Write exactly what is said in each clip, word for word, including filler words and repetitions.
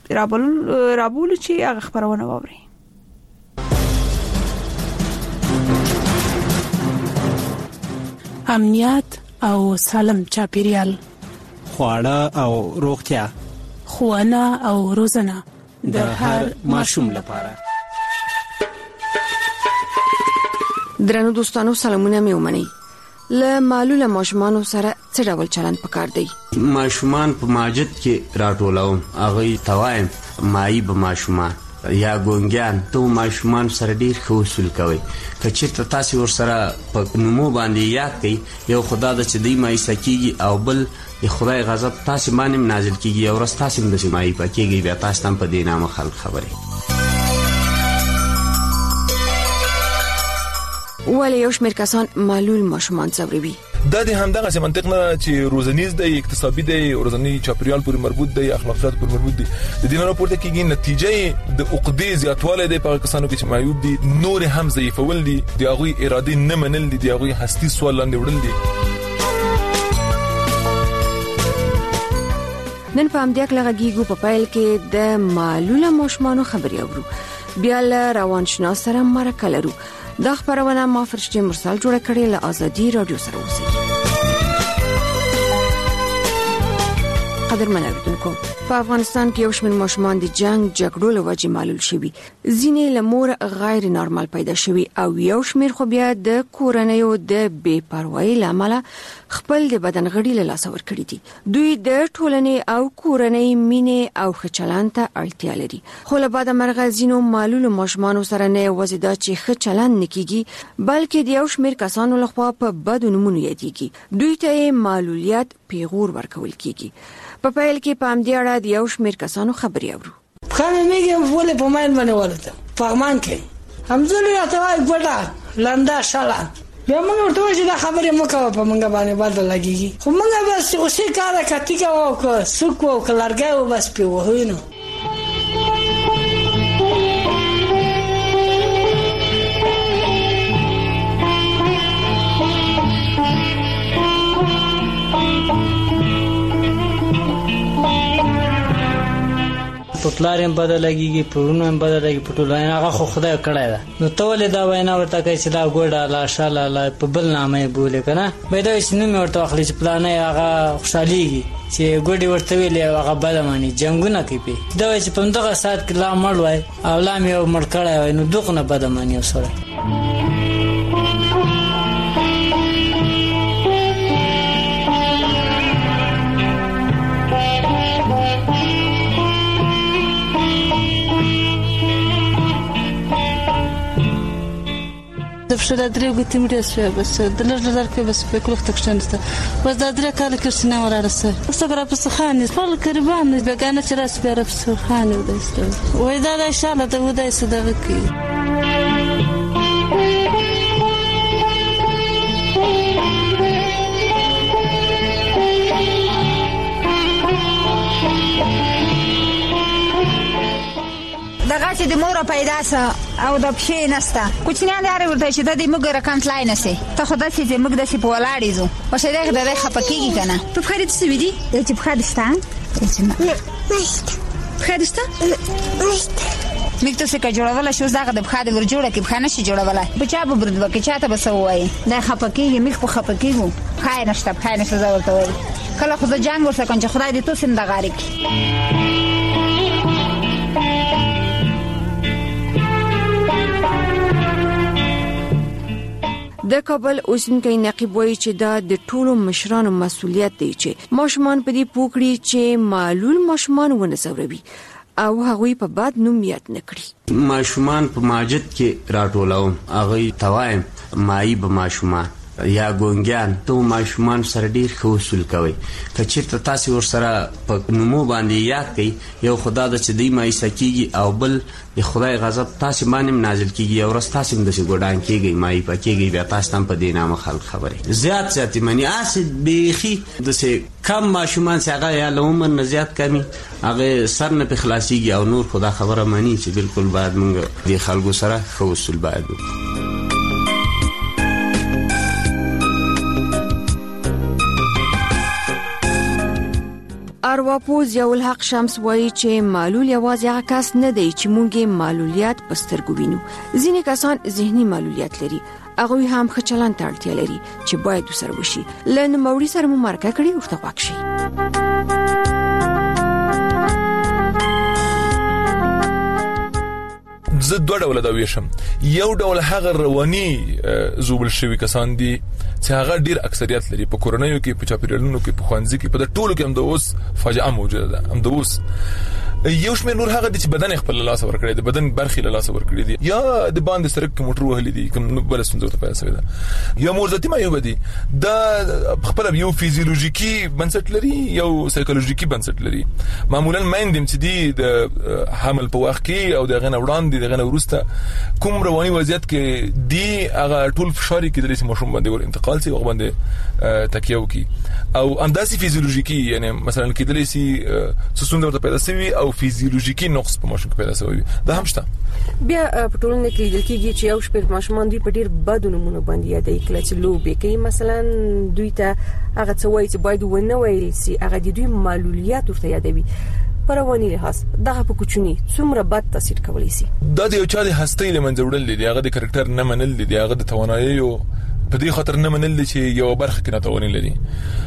رابول رابول چې هغه خبرونه ووري. امنیت او سالم چاپیریال، خواړه او روغتیا، ښوونه او روزنه د هر ماشوم لپاره. درنو دوستانو سلامونه مې ومنئ. له معلوله ماشومانو سره څه ډول چلند پکار دی؟ ماشومان په ماجد کې راټولوم، هغه توایم مای به ماشومان یا ګونګیان ته ماشومان سره ډیر ښه اصول کوي. که چېرته تاسې ورسره په نومو باندې یاد کړئ، یو خدا د چې دوی مایسه کېږي او بل د خدای غضب تاسې باندې هم نازل کېږي، یو ورځ تاسې هم داسې مایپه کېږئ، بیا تاسې ته هم په دې نامه خلک خبرې. ولې یو شمېر کسان معلول ماشومان ځوروي؟ دا د همدغه څه منطق نه چې روزنیز دی، اقتصادي دی، روزنی چاپیریال پورې مربوط دی، اخلاقیات پورې مربوط دی. د دې نه راپورته کېږي نتیجه د عقدې زیاتوالی دی په کسانو کې چې معیوب دي، نور هم ضعیفول دي، د هغوی ارادې نه منل دي، د هغوی هستي سوال لاندې وړل دي. نن په همدې اړه غږیږو په پیل کې د معلوله ماشومانو خبرې اورو. بیا له روانشناس سره مرکه لرو. دا خبرونه ما فرشتي مرسل جوړه کړې له ازادي رادیو سره اوسئ. قدرمن اوریدونکو، په افغانستان کې یو شمېر ماشومان د جنگ جګړو له وجې معلول شوي، ځینې له مور غیر نارمال پیدا شوي او یو شمېر خو بیا د کورنیو د بې پروایۍ له امله خپل د بدن غړي له لاسه ورکړي دي. دوی د ټولنې او کورنۍ مینې او ښه چلند ته اړتیا لري، خو له بعده مرغه ځینو معلولو ماشومانو سره نه یوازې دا چې ښه چلند نه کیږي، بلکې د یو شمېر کسانو لخوا په بدو نومونو یادېږي. دوی ته معلولیت پیغور ورکول کیږي. په پیل کې په همدې اړه د یو شمېر کسانو خبرې اورو. خامې میږي ولې په ماین باندې ولته فغمان کوي، همزولې راته وایي ګوډه لنده شاله، بیا موږ ورته وایو چې دا خبرې مه کوه، په موږ باندې بد لګېږي. خو موږ بس غوسې کاره کتي کوو او که سوک و او که لرګی و بس پرې وهو نو. په پلار هم بده لګېږي، پرونه هم بده لګي، په ټولنه هغه خو خدای کړی ده. نو ته ولې دا وینا ورته کوې چې دا ګوډه لا شاله لا په بل نامه یې بولې که نه؟ باید دا وایي چې نوم یې ورته واخلي چې پلانه یې هغه خوشحالېږي چې ګوډې ورته ویلې هغه بده ماني، جنګونه کوي پې. دا وایي چې په همدغه ساعت کې لا مړ وای او لا مې یو مړ کړی وای، نو دوغ نه بده ماني یو سړی. Zawsze na drugim tym rysuje, bez dlaczego zarkę bez pekluch tak często. Bez zadrę kale kirsina wararse. Sagra psuchani, pal karban, biegana teraz biera psuchani udajsto. Wajda da shala da udajsto da wiki. دغه چې د مور پیدا سه او د پښې نسته کوچنیان لري ورته چې د دې موږ رقم تلای نسي ته خدای چې موږ د سي په ولاړې زو او شه دغه د خپکیږي کنه په خرید څه وی دي چې په خدشتان چې نه نشته خدشتان نشته میکته څه جوړول شو زغه د خاده ور جوړه کې خانه شي جوړول بچا به برد وکي چاته به سوای د خپکیږي میخ په خپکیږي خای نشته خای نشته زولته وای کله خو د جنگ ورسره کنه خدای دې تو سم د غاریک. د کابل اوسنۍ نقیب وایي چې دا د ټولو مشرانو مسؤلیت دی چې ماشومان په دې پوکړي چې معلول ماشومان ونه ځوروي او هغوی په بد نوم یاد نه کړي. ماشومان په ماجد کې راټولوم، هغه توایم مای به ماشومان یا ګونګیان ته ماشومان سره ډیر ښه اصول کوي. که چېرته تاسې ورسره په نومو باندې یاد کړئ، یو خدا د چې دوی مایسه کېږي او بل د خدای غضب تاسې باندې هم نازل کېږي، یو ورځ تاسې هم داسې ګوډان کېږئ، مایپه کېږئ، بیا تاسې ته هم په دې نامه خلک خبرې. زیات زیات یې مني، هسې بیخي داسې کم ماشومان چې هغه یا له عمر نه زیات کمي هغه سر نه پې خلاصېږي او نور خو دا خبره مني چې بلکل باید موږ دې خلکو سره ښه اصول باید وکړو. ارواپوز یو الحق شمس وایي چې معلول یوازې هغه کس نه دی چې مونږه معلولیت پسترګو وینو. ځینې کسان ذهني معلولیت لري، هغه هم ښه چلند ته اړتیا لري چې باید وسره وشي. لن موري سره مو مرکه کړي ورته واکشي. زه دوه ډول دا ویشم. یو ډول هغه رواني زوبل شوی کسان دي چې هغه ډیر اکثریت لري په کورونیو کې، په چاپیریالونو کې، په خوانځي کې، په ټولو کې هم د اوس فاجعه موجوده ده. هم د اوس یو شمېر نور هغه دي چې بدن خپل لاس ور کړی دي، بدن برخې له لاس ور کړی دي، یا د باندې سره کوم موټر وهلي دي، کوم بل څه ته پیدا شوی ده، یا مرزتي مایوب دي. دا خپل یو فیزیولوژیکي بنسټ لري، یو سایکولوژیکي بنسټ لري. معمولا مایندم چې دي د حمل په وخت کې او د غنه وړاندې د غنه ورسته کوم رواني وضعیت کې دی، هغه ټول فشار کې د لسی مشوم باندې ور انتقال سي او باندې تکیو کی او انداسي فیزیولوژیکي، یعنی مثلا کې د لسی سسوند ورته پیدا شوی او فیزیولوژیکي نقص په ماشوم کې پیدا شوی. دا هم شته. بیا په ټولنه کې لیدل کېږي چې یو شپږ ماشومان دوی په ډیر بد نمونه باندې یادې کله چې لوبې کوي، مثلا دوی ته هغه څه وایي چې باید ونه ویل سي، هغه د دوی معلولیت ورته یادوي. پرواني لحاظ دغه په کوچني څومره بد تاثیر کولی سي. دا د یو چا د هستۍ لمنځه وړل دي، هغه د کریکټر نه منل دي، هغه د توانایي په دې خاطر نه منل دي چې یو برخه کې ناتواني لري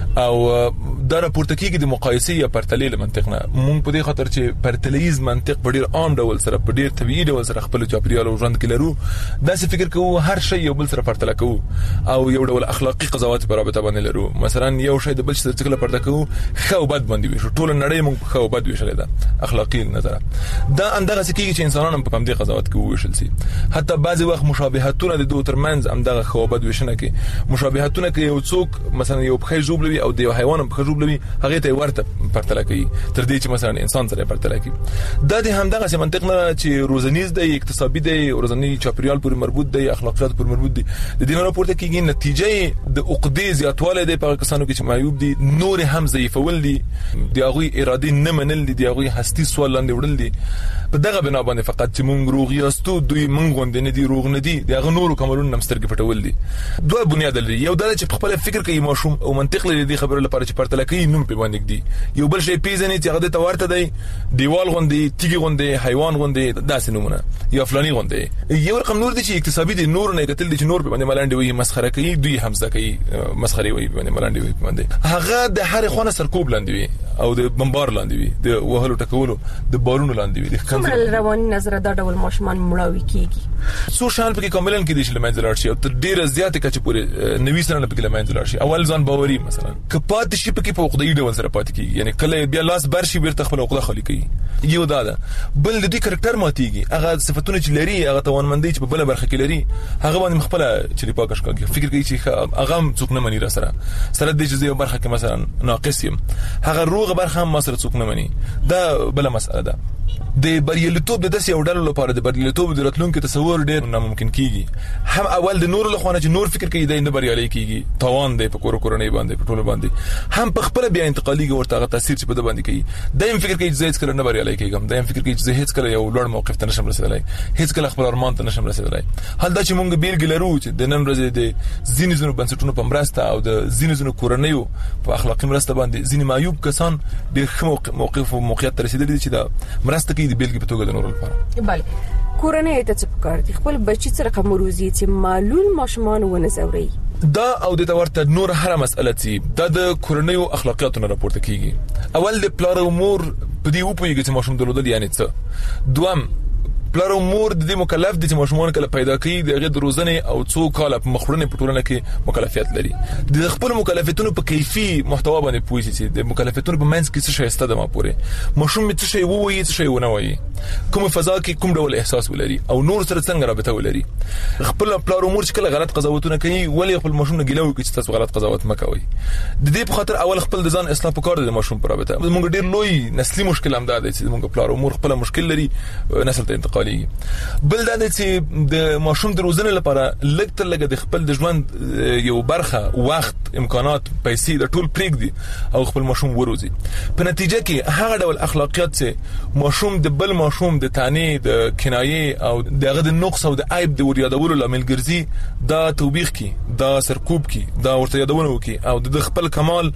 او دا راپورته کیږي د مقایسې یا پرتلې منطق نه. مونږ په دې خاطر چې پرتلیز منطق په ډیر عام ډول سره په ډیر طبيعي ډول سره خپل چاپیریال او ژوند کې لرو، دا څه فکر کوو هر شی یو بل سره پرتله کوو او یو ډول اخلاقی قضاوت په رابطه باندې لرو. مثلا یو شی د بل سره څخه پرتله کوو، ښه او بد باندې وي، ټول نړۍ مونږ ښه او بد ویشل ده اخلاقی نظر. دا اندغه څه کیږي چې انسانانو په کوم دي قضاوت کوي ویشل سي. حتی بعضی وخت مشابهتونه د دوه ترمنځ اندغه ښه او بد ویشنه کې مشابهتونه کې یو څوک مثلا یو بخې جوړوي او د یو حیوان په جوړوي، هغه ته ورته پرتله کوي تر دې چې مثلا انسان سره پرتله کوي. دا د همدغه منطق نه چې روزنیز دی، اقتصادي دی، روزنی چاپیریال پورې مربوط دی، اخلاقیات پورې مربوط دی. د دې نه راپورته کیږي نتیجه د عقدې زیاتواله دی په کسانو کې چې معیوب دي، نور هم ضعیفول دي، د هغه اراده نه منل دي، د هغه هستی سوال لاندې وړل دي. په دغه بنا باندې فقط چې مونږ روغ یاستو، دوی مونږ غوندې نه دي، روغ نه دي، د هغه نورو کوملون نمسترګ پټول دي. دوه بنیاد لري. یو دا چې خپل فکر کوي ماشوم او منطق لري د خبرو لپاره چې پرتله کوي نوم په باندې دی. یو بل شی پیژنې چې هغه ته ورته دی، دیوال غوندې، تیګي غوندې، حیوان غوندې، داسې نمونه یا فلاني غوندې. یو رقم نور دي چې اقتصادي دي، نور نه کتل دي چې نور په باندې ملاندې وي، مسخره کوي، دوی همزه کوي، مسخره وي په باندې ملاندې وي په باندې. هغه د هر خونه سرکوب لاندې وي او د بمبار لاندې وي، د وهلو ټکولو د بارونو لاندې وي. د کومه رواني نظر دا ډول ماشومان مړاوي کیږي. سوشال پکې کوملن کې دي چې لمنځه لاړ شي او تر ډیره زیاته کچې پورې نوي سره نه پکې لمنځه لاړ شي. اول ځان باوري مثلا کپات شي پکې په عقدې ډول سره پات کیږي، یعنی کله بیا لاس برشي بیرته خپل عقده خالی کوي. یو دا ده. بل د دې کریکټر ماتيږي، هغه صفاتونه چې لري، هغه توانمندي چې په بل برخه کې لري، هغه باندې خپل چې پاکش کوي، فکر کوي چې هغه څوک نه مني را سره سره د جزئیه برخه کې مثلا ناقص یم، هغه روغه برخه هم سره څوک نه مني. دا بل مسأله ده. د بریالیتوب د داسې یو ډول لپاره د بریالیتوب د راتلونکو تصور ډیر ناممکن کیږي. هم اول د نور له خوانه چې نور فکر کوي د نه بریالي کیږي، توان دی په کور کورنۍ باندې، په ټولو باندې، هم په خپل بیا انتقالي ورته تاثیر چې په د باندې کوي. دایم فکر کوي چې زه هیڅ کله نه بریالي کیږم، دایم فکر کوي چې زه هیڅ کله یو لوړ موقف ته نشم رسیدلای، هیڅ کله خپل ارمان ته نشم رسیدلای. حال دا چې مونږ بیلګې لرو چې د نن ورځې د ځینې زونو بنسټونو په مرسته او د ځینې زونو کورنیو په اخلاقی مرسته باندې ځینې معیوب کسان ډېر ښه موقف او موقعیت ته رسیدلي دي چې دا مرسته کوي د بیلګې په توګه د نورو لپاره. بله کورنۍ ته څه پکار دي خپل بچی سره کوم روزي چې معلول ماشومان ونه زوري. دا او د تورته نور هر مسأله چې د کورنیو اخلاقیاتو نه راپورته کیږي. اول د پلار او مور په دې وپویږي چې ماشوم درلودل یعنی څه. دوم پلار او مور د دې مکلف دي چې ماشومان کله پیدا کوي د غیر روزنه او څو کال په مخورنه په ټولنه کې مکلفیت لري. د خپل مکلفیتونو په کیفي محتوا باندې پوي چې د مکلفیتونو په منځ کې څه شی ستده ما پوره ماشوم څه شی وایي څه شی ونه وایي، کوم فضا کې کوم ډول احساس ولري او نور سره څنګه رابطه ولري. خپل پلار او مور چې کله غلط قضاوتونه کوي ولی خپل ماشوم نه ګیلو کوي چې تاسو غلط قضاوت مکوئ. د دې په خاطر اول خپل د ځان اصلاح وکړئ د ماشوم پر رابطه. موږ ډیر لوی نسلي مشکل هم ده چې موږ پلار او مور خپل مشکل لري نسل ته انتقالي. بل دا چې د ماشوم د روزنې لپاره لږ تر لږه د خپل د ژوند یو برخه وخت امکانات پیسې د ټول پریږدي او خپل ماشوم وروزي. په نتیجه کې هغه ډول اخلاقیات چې ماشوم د بل ماشوم د تانه د کنایه او دغه د نقص او د عیب د وریادولو لامل ګرځي، دا توبېخ کی، دا سرکوب کی، دا ورته یادونه وکي او د خپل کمال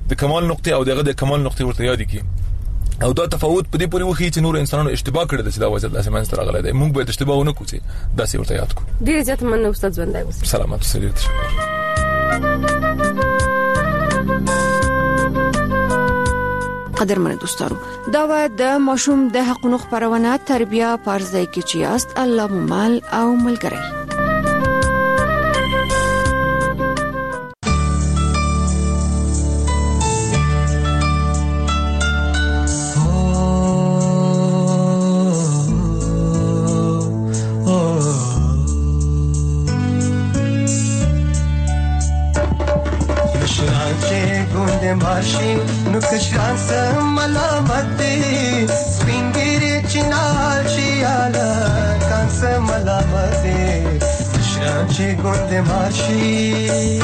د کمال نقطه او دغه د کمال نقطه ورته یاد کی او دا تفاوت په دې پورې وخی چې نور انسانانو اشتباه کړی د چې دا وضعیت لاسه منځ راغلی دی موږ به اشتباه ونه کوو دا سی ورته یاد کو ډیر زیات مننه استاد ژوندای اوسه سلامات اوسئ تشکر قدرمن دوستانو دا و د ماشوم د حقوقو خبرونه تربیه پارځای کې چې است الله ممال او ملګری نو کشران سم ملامت دی سپینگیری چنال شیالا کان سم ملامت دی کشران چی گند ماشی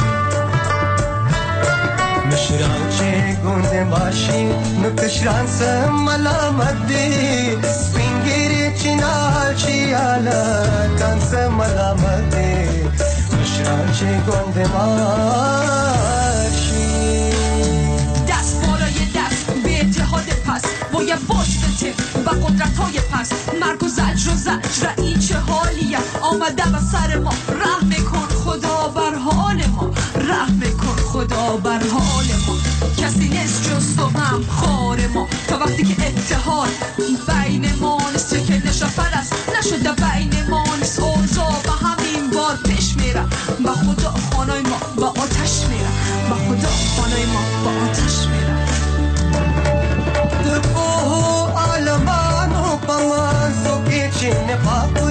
مشران چی گند ماشی نو کشران سم ملامت دی سپینگیری چنال شیالا کان سم ملامت دی مشران چی گند ماشی باید باشته و قدرت های پس مرگ و زجر و زجر این چه حالیه آمده و سر ما رحم کن خدا بر حال ما رحم کن خدا بر حال ما کسی نیست جز تو هم خار ما تا وقتی که اتحاد بین ما نیست چه که نشفر است نشده بین ما نیست اوضاع و همین بار پیش میره و خدا خانای ما با آتش میره و خدا خانای ما با آتش میره Almano pamazo que chine papo